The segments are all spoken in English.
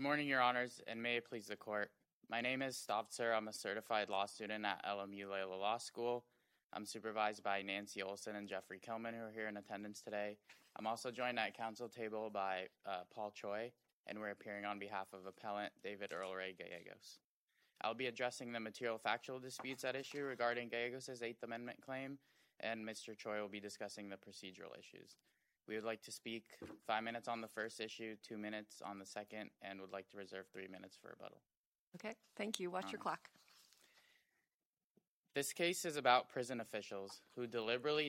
morning, Your Honors, and may it please the Court. My name is Stavtser. I'm a certified law student at LMU Loyola Law School. I'm supervised by Nancy Olson and Jeffrey Kilman, who are here in attendance today. I'm also joined at council table by Paul Choi, and we're appearing on behalf of appellant David Earl Ray Gallegos. I'll be addressing the material factual disputes at issue regarding Gallegos' Eighth Amendment claim, and Mr. Choi will be discussing the procedural issues. We would like to speak 5 minutes on the first issue, 2 minutes on the second, and would like to reserve 3 minutes for rebuttal. Okay, thank you. Watch your clock. This case is about prison officials who were deliberately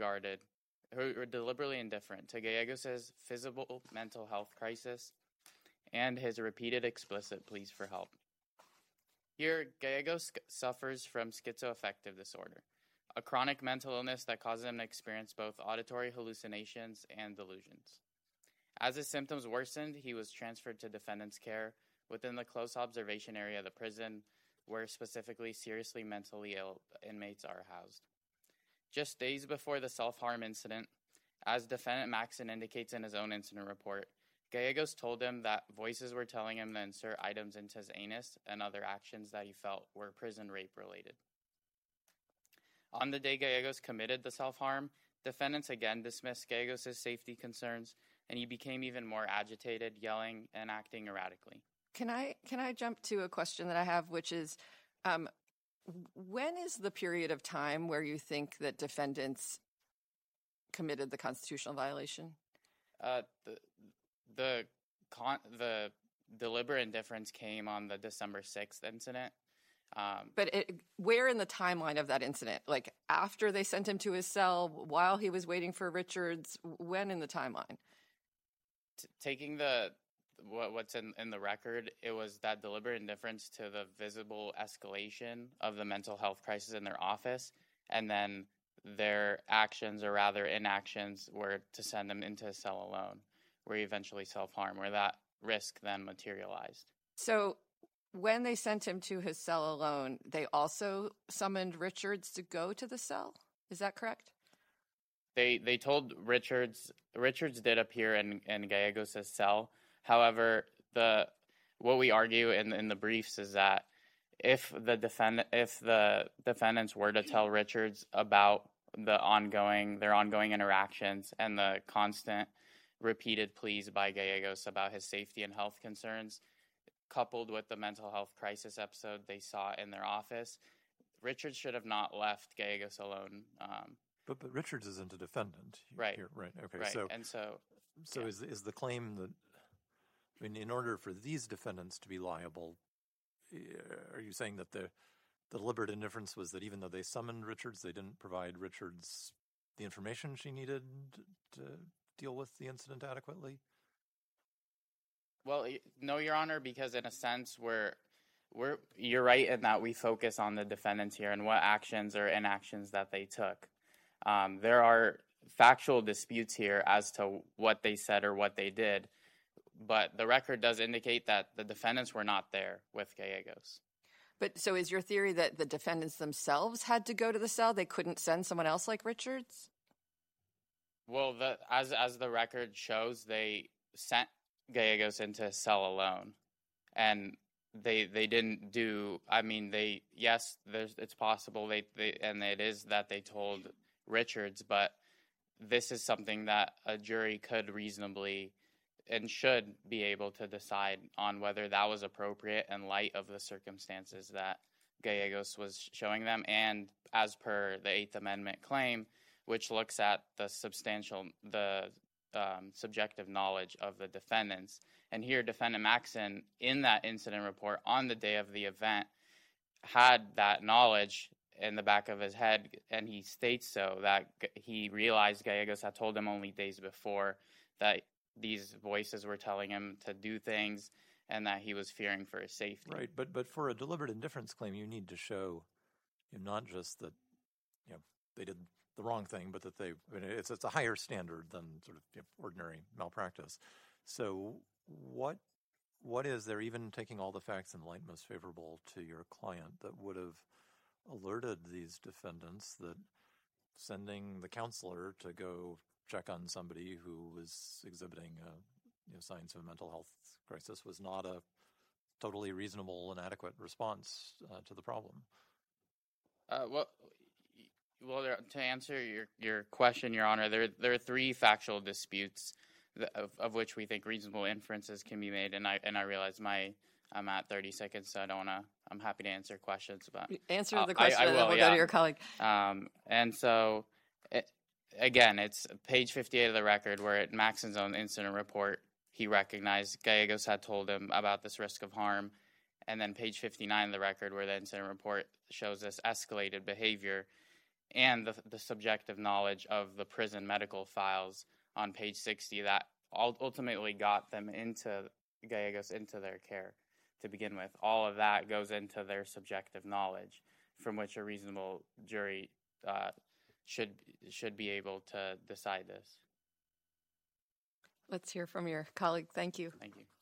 indifferent to Gallegos' physical mental health crisis and his repeated explicit pleas for help. Here, Gallegos suffers from schizoaffective disorder, a chronic mental illness that causes him to experience both auditory hallucinations and delusions. As his symptoms worsened, he was transferred to defendant's care within the close observation area of the prison, where specifically seriously mentally ill inmates are housed. Just days before the self-harm incident, as defendant Maxson indicates in his own incident report, Gallegos told him that voices were telling him to insert items into his anus and other actions that he felt were prison rape related. On the day Gallegos committed the self-harm, defendants again dismissed Gallegos' safety concerns, and he became even more agitated, yelling and acting erratically. Can I jump to a question that I have, which is, when is the period of time where you think that defendants committed the constitutional violation? The deliberate indifference came on the December 6th incident. But where in the timeline of that incident? Like after they sent him to his cell, while he was waiting for Richards, when in the timeline? Taking what's in the record, it was that deliberate indifference to the visible escalation of the mental health crisis in their office, and then their actions, or rather inactions, were to send him into his cell alone, where he eventually self-harmed, where that risk then materialized. So when they sent him to his cell alone, they also summoned Richards to go to the cell? Is that correct? They told Richards did appear in Gallegos' cell. However, what we argue in the briefs is that if the defendants were to tell Richards about their ongoing interactions and the constant repeated pleas by Gallegos about his safety and health concerns, coupled with the mental health crisis episode they saw in their office, Richards should have not left Gallegos alone. But Richards isn't a defendant, right? Here, right. Okay. Right. So yeah. is the claim that, I mean, in order for these defendants to be liable, are you saying that the deliberate indifference was that even though they summoned Richards, they didn't provide Richards the information she needed to deal with the incident adequately? Well, no, Your Honor, because in a sense, you're right in that we focus on the defendants here and what actions or inactions that they took. There are factual disputes here as to what they said or what they did, but the record does indicate that the defendants were not there with Gallegos. But so is your theory that the defendants themselves had to go to the cell? They couldn't send someone else like Richards? Well, as the record shows, they sent Gallegos into his cell alone, and they didn't do. I mean, it's possible and it is that they told Richards, but this is something that a jury could reasonably and should be able to decide on whether that was appropriate in light of the circumstances that Gallegos was showing them, and as per the Eighth Amendment claim, which looks at the subjective knowledge of the defendants. And here, Defendant Maxson, in that incident report on the day of the event, had that knowledge in the back of his head, and he states so, that he realized Gallegos had told him only days before that these voices were telling him to do things and that he was fearing for his safety. Right, but for a deliberate indifference claim, you need to show not just that they did the wrong thing, but that it's a higher standard than sort of ordinary malpractice. So what is there, even taking all the facts in light most favorable to your client, that would have alerted these defendants that sending the counselor to go check on somebody who was exhibiting signs of a mental health crisis was not a totally reasonable and adequate response to the problem. Well, to answer your question, Your Honor, there are three factual disputes of which we think reasonable inferences can be made, and I realize I'm at 30 seconds, so I'm happy to answer questions about. Answer the question, and then we'll go to your colleague. And so, again, it's page 58 of the record where at Maxon's own incident report, he recognized Gallegos had told him about this risk of harm, and then page 59 of the record where the incident report shows this escalated behavior and the subjective knowledge of the prison medical files on page 60 that ultimately got them Gallegos into their care to begin with. All of that goes into their subjective knowledge from which a reasonable jury should be able to decide this. Let's hear from your colleague. Thank you. Thank you.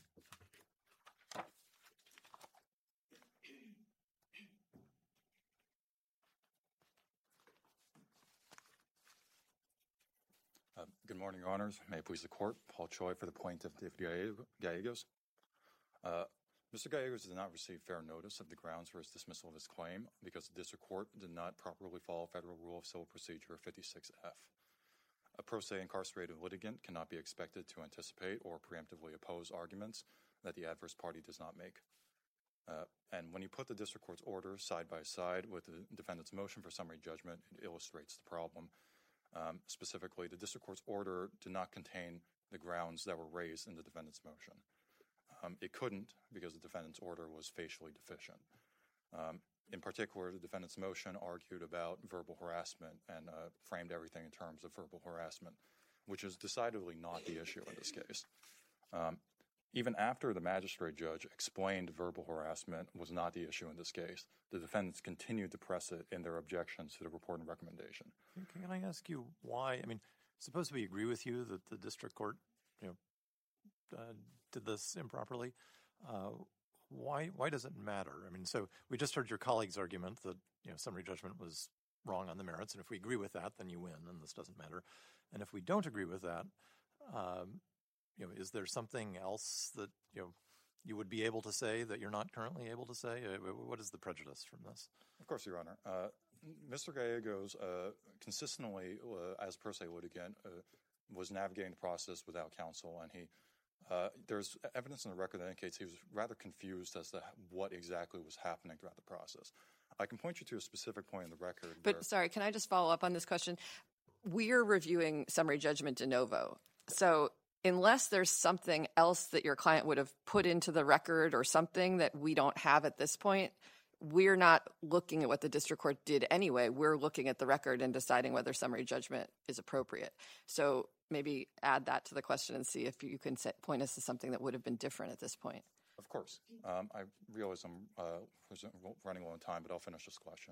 Good morning, Your Honors. May it please the Court. Paul Choi for the plaintiff, David Gallegos. Mr. Gallegos did not receive fair notice of the grounds for his dismissal of his claim because the District Court did not properly follow Federal Rule of Civil Procedure 56F. A pro se incarcerated litigant cannot be expected to anticipate or preemptively oppose arguments that the adverse party does not make. And when you put the District Court's order side by side with the defendant's motion for summary judgment, it illustrates the problem. Specifically, the District Court's order did not contain the grounds that were raised in the defendant's motion. It couldn't because the defendant's order was facially deficient. In particular, the defendant's motion argued about verbal harassment and framed everything in terms of verbal harassment, which is decidedly not the issue in this case. Even after the magistrate judge explained verbal harassment was not the issue in this case, the defendants continued to press it in their objections to the report and recommendation. Can I ask you why? I mean, suppose we agree with you that the district court, did this improperly. Why does it matter? I mean, so we just heard your colleague's argument that summary judgment was wrong on the merits, and if we agree with that, then you win, and this doesn't matter. And if we don't agree with that, is there something else that you would be able to say that you're not currently able to say? What is the prejudice from this? Of course, Your Honor. Mr. Gallegos consistently, as pro se litigant, was navigating the process without counsel, and there's evidence in the record that indicates he was rather confused as to what exactly was happening throughout the process. I can point you to a specific point in the record. But sorry, can I just follow up on this question? We're reviewing summary judgment de novo. So unless there's something else that your client would have put into the record or something that we don't have at this point, we're not looking at what the district court did anyway. We're looking at the record and deciding whether summary judgment is appropriate. So maybe add that to the question and see if you can point us to something that would have been different at this point. Of course. I realize I'm running low on time, but I'll finish this question.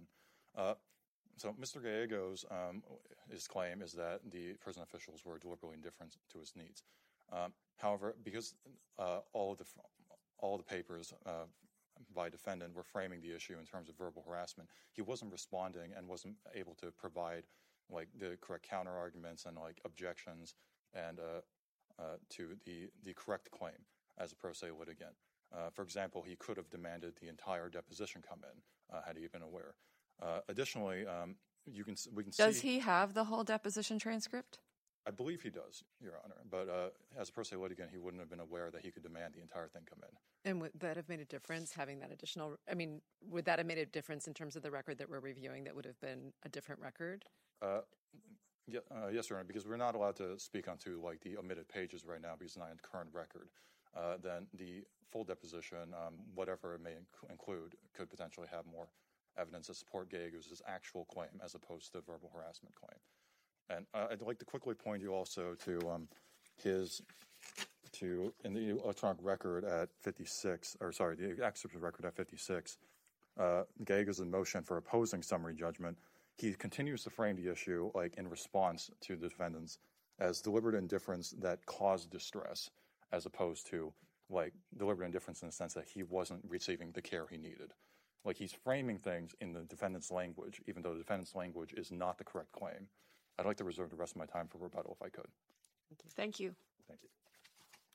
So Mr. Gallegos, his claim is that the prison officials were deliberately indifferent to his needs. However, because all the papers by defendant were framing the issue in terms of verbal harassment, he wasn't responding and wasn't able to provide the correct counter arguments and objections and to the correct claim as a pro se litigant. For example, he could have demanded the entire deposition come in had he been aware. Additionally, we can see. Does he have the whole deposition transcript? I believe he does, Your Honor. But as a pro se litigant, he wouldn't have been aware that he could demand the entire thing come in. And would that have made a difference, having that additional? I mean, would that have made a difference in terms of the record that we're reviewing that would have been a different record? Yes, Your Honor, because we're not allowed to speak onto the omitted pages right now because it's not in the current record. Then the full deposition, whatever it may include, could potentially have more evidence to support Gallegos' actual claim as opposed to verbal harassment claim. And I'd like to quickly point you also to in the electronic record at 56, or sorry, the excerpt of the record at 56, Gallegos' motion for opposing summary judgment, he continues to frame the issue in response to the defendants as deliberate indifference that caused distress, as opposed to deliberate indifference in the sense that he wasn't receiving the care he needed. He's framing things in the defendant's language, even though the defendant's language is not the correct claim. I'd like to reserve the rest of my time for rebuttal if I could. Thank you. Thank you.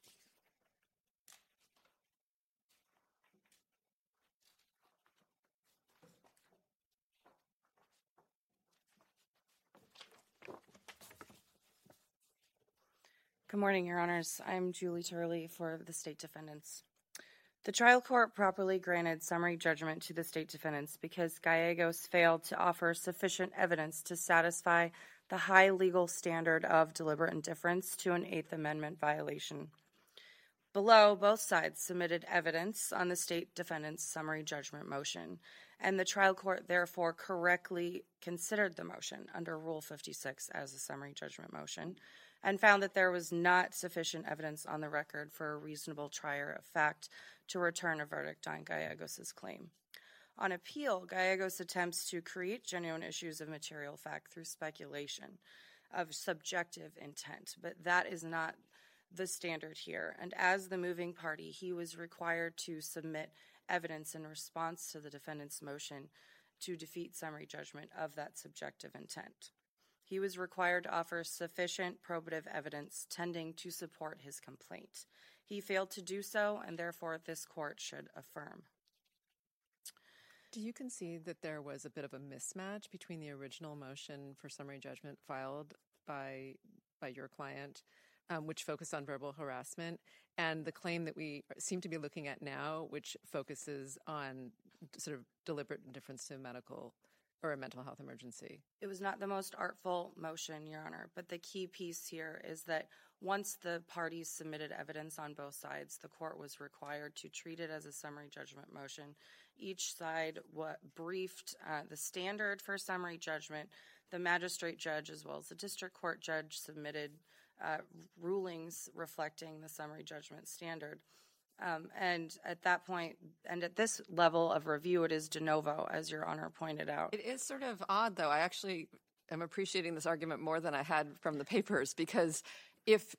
Good morning, Your Honors. I'm Julie Turley for the state defendants. The trial court properly granted summary judgment to the state defendants because Gallegos failed to offer sufficient evidence to satisfy the high legal standard of deliberate indifference to an Eighth Amendment violation. Below, both sides submitted evidence on the state defendant's summary judgment motion, and the trial court therefore correctly considered the motion under Rule 56 as a summary judgment motion and found that there was not sufficient evidence on the record for a reasonable trier of fact to return a verdict on Gallegos' claim. On appeal, Gallegos attempts to create genuine issues of material fact through speculation of subjective intent, but that is not the standard here. And as the moving party, he was required to submit evidence in response to the defendant's motion to defeat summary judgment of that subjective intent. He was required to offer sufficient probative evidence tending to support his complaint. He failed to do so, and therefore this court should affirm. Do you concede that there was a bit of a mismatch between the original motion for summary judgment filed by your client, which focused on verbal harassment, and the claim that we seem to be looking at now, which focuses on sort of deliberate indifference to a medical or a mental health emergency? It was not the most artful motion, Your Honor, but the key piece here is that once the parties submitted evidence on both sides, the court was required to treat it as a summary judgment motion. Each side briefed the standard for summary judgment. The magistrate judge as well as the district court judge submitted rulings reflecting the summary judgment standard. And at that point, and at this level of review, it is de novo, as Your Honor pointed out. It is sort of odd, though. I actually am appreciating this argument more than I had from the papers, because if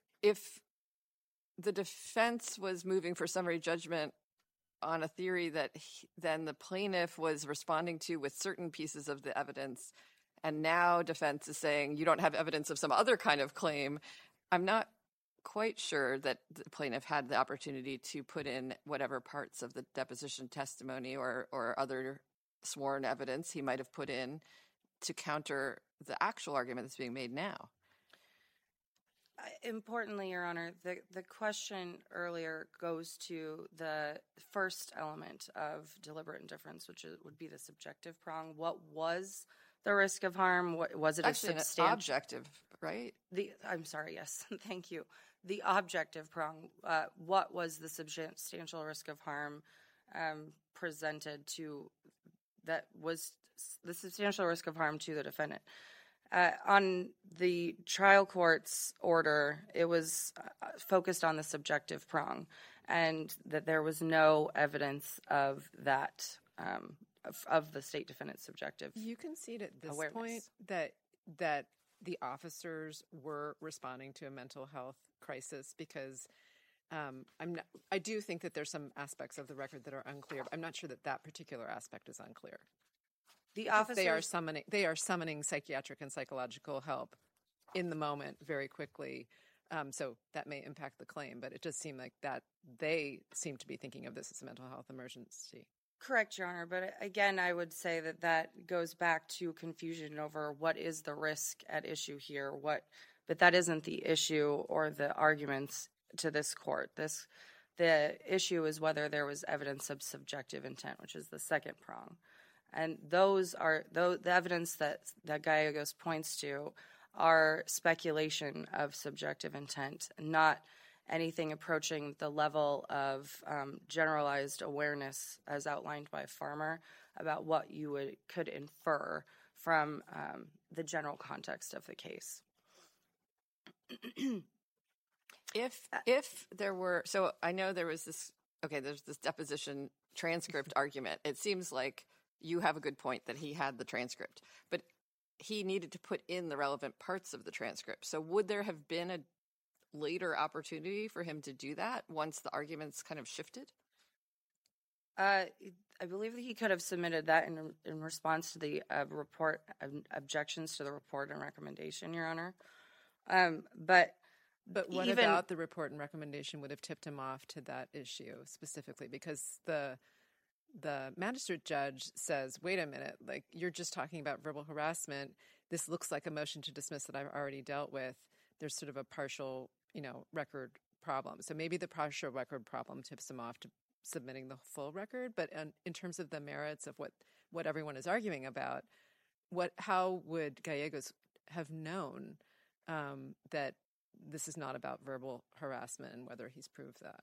the defense was moving for summary judgment on a theory that then the plaintiff was responding to with certain pieces of the evidence, and now defense is saying you don't have evidence of some other kind of claim, I'm not quite sure that the plaintiff had the opportunity to put in whatever parts of the deposition testimony or other sworn evidence he might have put in to counter the actual argument that's being made now. Importantly, Your Honor, the question earlier goes to the first element of deliberate indifference, which would be the subjective prong. What was the risk of harm? Was it actually a substantial? Objective, right? I'm sorry, yes, thank you. The objective prong, what was the substantial risk of harm presented to, that was the substantial risk of harm to the defendant? On the trial court's order, it was focused on the subjective prong, and that there was no evidence of that, of the state defendant's subjective You concede at this awareness. point that the officers were responding to a mental health crisis, because I do think that there's some aspects of the record that are unclear. I'm not sure that particular aspect is unclear. The officers, they are summoning psychiatric and psychological help in the moment very quickly. So that may impact the claim, but it does seem like that they seem to be thinking of this as a mental health emergency. Correct, Your Honor. But again, I would say that goes back to confusion over what is the risk at issue here. But that isn't the issue or the arguments to this court. The issue is whether there was evidence of subjective intent, which is the second prong. And the evidence that Gallegos points to are speculation of subjective intent, not anything approaching the level of generalized awareness as outlined by Farmer about what you could infer from the general context of the case. If there were, so I know there was there's this deposition transcript argument. It seems like you have a good point that he had the transcript, but he needed to put in the relevant parts of the transcript. So would there have been a later opportunity for him to do that once the arguments kind of shifted? I believe that he could have submitted that in response to the report, objections to the report and recommendation, Your Honor. But what about the report and recommendation would have tipped him off to that issue specifically? Because the magistrate judge says, wait a minute, like you're just talking about verbal harassment. This looks like a motion to dismiss that I've already dealt with. There's sort of a partial record problem. So maybe the partial record problem tips him off to submitting the full record. But in terms of the merits of what everyone is arguing about, how would Gallegos have known that this is not about verbal harassment and whether he's proved that?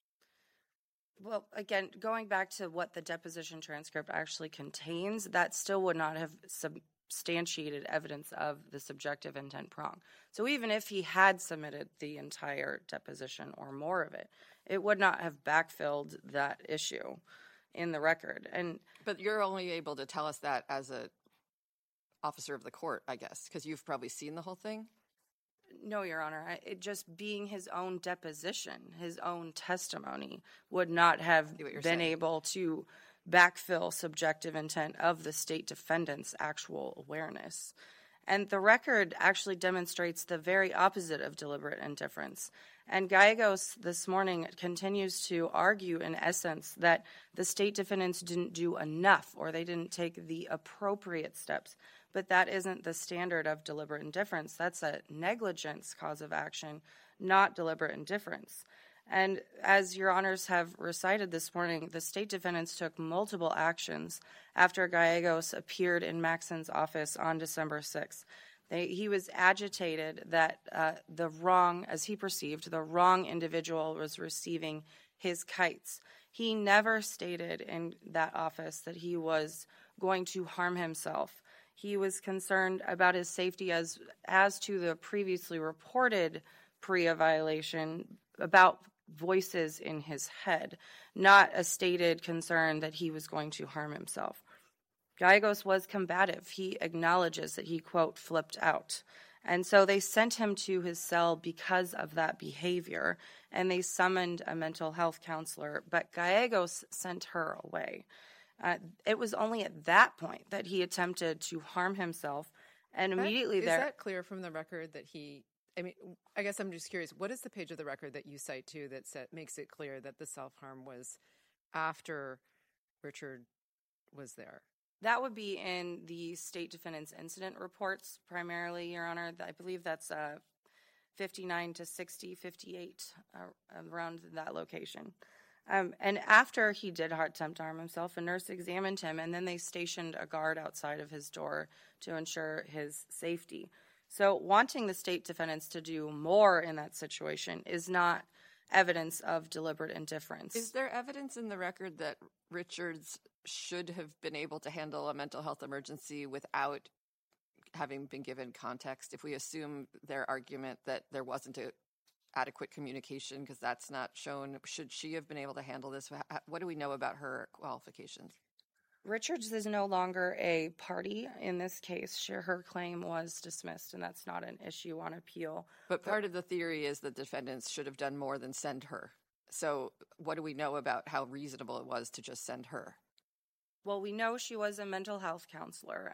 Well, again, going back to what the deposition transcript actually contains, that still would not have substantiated evidence of the subjective intent prong. So even if he had submitted the entire deposition or more of it, it would not have backfilled that issue in the record. But you're only able to tell us that as a officer of the court, I guess, because you've probably seen the whole thing. No, Your Honor. It just being his own deposition, his own testimony, would not have been able to backfill subjective intent of the state defendant's actual awareness. And the record actually demonstrates the very opposite of deliberate indifference. And Gallegos this morning continues to argue, in essence, that the state defendants didn't do enough or they didn't take the appropriate steps. But that isn't the standard of deliberate indifference. That's a negligence cause of action, not deliberate indifference. And as Your Honors have recited this morning, the state defendants took multiple actions after Gallegos appeared in Maxson's office on December 6th. He was agitated that as he perceived, the wrong individual was receiving his kites. He never stated in that office that he was going to harm himself. He was concerned about his safety as to the previously reported PREA violation about voices in his head, not a stated concern that he was going to harm himself. Gallegos was combative. He acknowledges that he, quote, flipped out. And so they sent him to his cell because of that behavior, and they summoned a mental health counselor, but Gallegos sent her away. It was only at that point that he attempted to harm himself, and immediately Is that clear from the record that I guess I'm just curious, what is the page of the record that you cite to that makes it clear that the self-harm was after Richard was there? That would be in the state defendant's incident reports, primarily, Your Honor. I believe that's 59 to 60, 58, around that location. And after he did attempt to harm himself, a nurse examined him, and then they stationed a guard outside of his door to ensure his safety. So wanting the state defendants to do more in that situation is not evidence of deliberate indifference. Is there evidence in the record that Richards should have been able to handle a mental health emergency without having been given context? If we assume their argument that there wasn't adequate communication because that's not shown, should she have been able to handle this? What do we know about her qualifications? Richards is no longer a party in this case. Her claim was dismissed, and that's not an issue on appeal. But part of the theory is that defendants should have done more than send her. So what do we know about how reasonable it was to just send her? Well, we know she was a mental health counselor.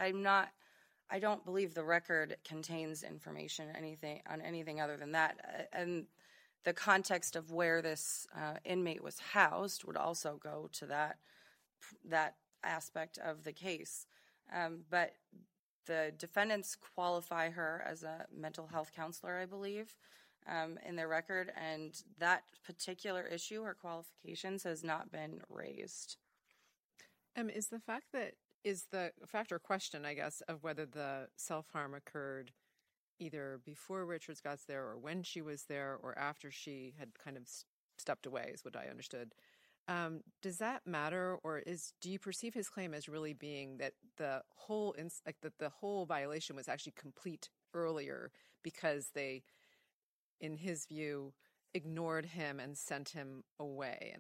I don't believe the record contains information on anything other than that. And the context of where this inmate was housed would also go to that aspect of the case. But the defendants qualify her as a mental health counselor, I believe, in their record. And that particular issue, her qualifications, has not been raised. Is the fact or question, I guess, of whether the self-harm occurred either before Richards got there or when she was there or after she had kind of stepped away is what I understood. Does that matter, or do you perceive his claim as really being that the whole violation was actually complete earlier because they, in his view, ignored him and sent him away?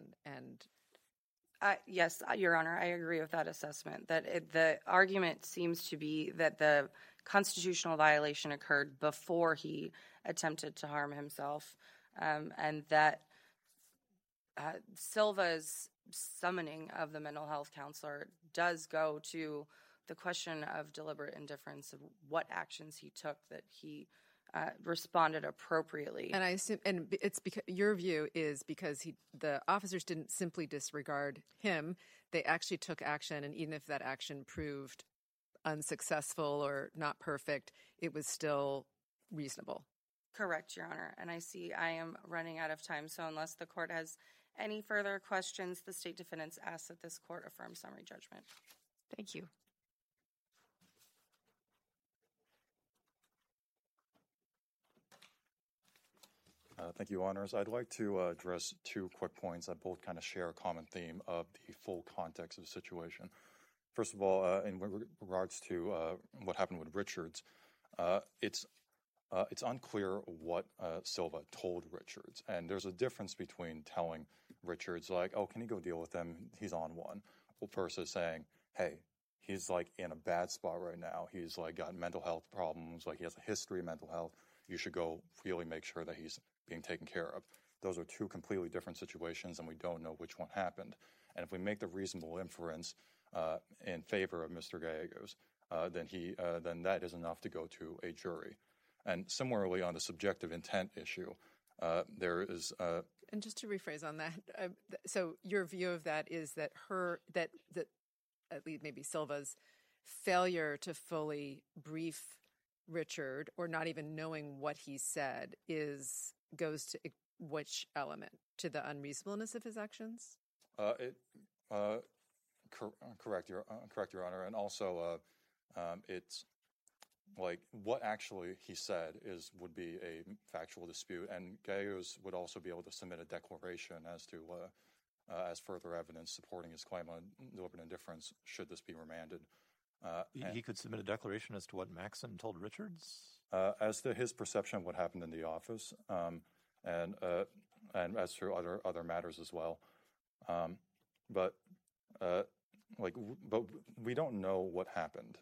Yes, Your Honor, I agree with that assessment. That the argument seems to be that the constitutional violation occurred before he attempted to harm himself, and that Silva's summoning of the mental health counselor does go to the question of deliberate indifference, of what actions he took, that he responded appropriately. And I assume, and it's because your view is because the officers didn't simply disregard him; they actually took action, and even if that action proved unsuccessful or not perfect, it was still reasonable. Correct, Your Honor. And I see I am running out of time, so unless the court has any further questions, the state defendants ask that this court affirm summary judgment. Thank you. Thank you, Honors. I'd like to address two quick points that both kind of share a common theme of the full context of the situation. First of all, in regards to what happened with Richards, it's unclear what Silva told Richards, and there's a difference between telling Richards, like, oh, can you go deal with him? He's on one, versus saying, hey, he's like in a bad spot right now. He's like got mental health problems, like he has a history of mental health. You should go really make sure that he's being taken care of. Those are two completely different situations, and we don't know which one happened. And if we make the reasonable inference in favor of Mr. Gallegos, then that is enough to go to a jury. And similarly, on the subjective intent issue, there is. And just to rephrase on that, so your view of that is that that at least maybe Silva's failure to fully brief Richard, or not even knowing what he said, goes to which element? To the unreasonableness of his actions? Correct, Your Honor. And also, it's like what actually he said would be a factual dispute, and Gallegos would also be able to submit a declaration as further evidence supporting his claim on deliberate indifference should this be remanded. He could submit a declaration as to what Maxson told Richards? As to his perception of what happened in the office, and as to other matters as well. But we don't know what happened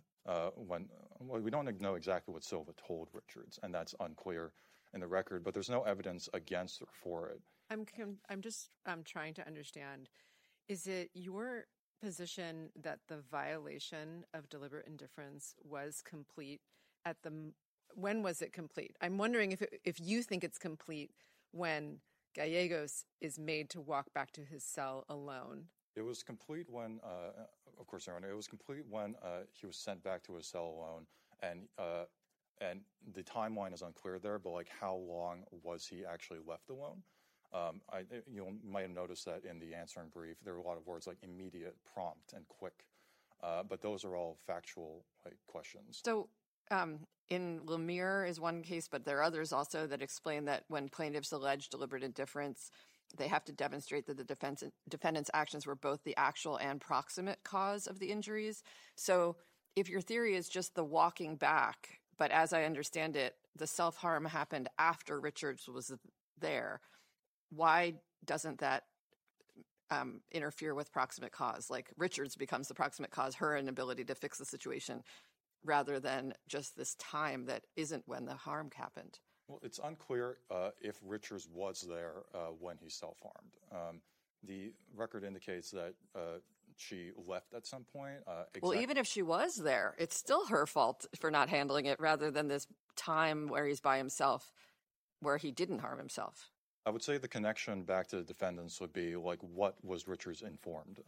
we don't know exactly what Silva told Richards, and that's unclear in the record. But there's no evidence against or for it. I'm trying to understand. Is it your position that the violation of deliberate indifference was complete when was it complete? I'm wondering if you think it's complete when Gallegos is made to walk back to his cell alone. It was complete when, of course, Your Honor, it was complete when he was sent back to his cell alone, and the timeline is unclear there, but like how long was he actually left alone? You might have noticed that in the answering brief, there were a lot of words like immediate, prompt, and quick, but those are all factual questions. So in Lemire is one case, but there are others also that explain that when plaintiffs allege deliberate indifference, they have to demonstrate that the defendant's actions were both the actual and proximate cause of the injuries. So if your theory is just the walking back, but as I understand it, the self-harm happened after Richards was there, why doesn't that interfere with proximate cause? Like Richards becomes the proximate cause, her inability to fix the situation, rather than just this time that isn't when the harm happened. Well, it's unclear if Richards was there when he self-harmed. The record indicates that she left at some point. Well, even if she was there, it's still her fault for not handling it, rather than this time where he's by himself, where he didn't harm himself. I would say the connection back to the defendants would be like, what was Richards informed?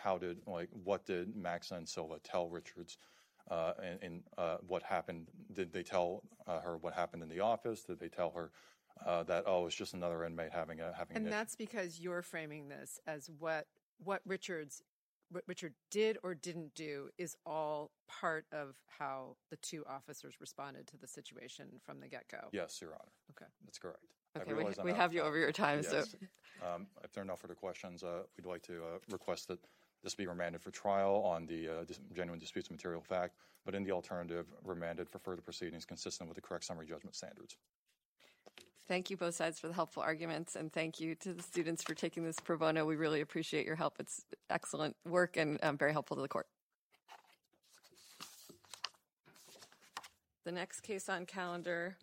What did Maxson and Silva tell Richards? And what happened? Did they tell her what happened in the office? Did they tell her that it's just another inmate having And that's because you're framing this as what Richard did or didn't do is all part of how the two officers responded to the situation from the get-go. Yes, Your Honor. Okay, that's correct. Okay, we have you over your time. Yes. So, if there are no further questions, we'd like to request that this be remanded for trial on the genuine disputes of material fact, but in the alternative, remanded for further proceedings consistent with the correct summary judgment standards. Thank you both sides for the helpful arguments, and thank you to the students for taking this pro bono. We really appreciate your help. It's excellent work and very helpful to the court. The next case on calendar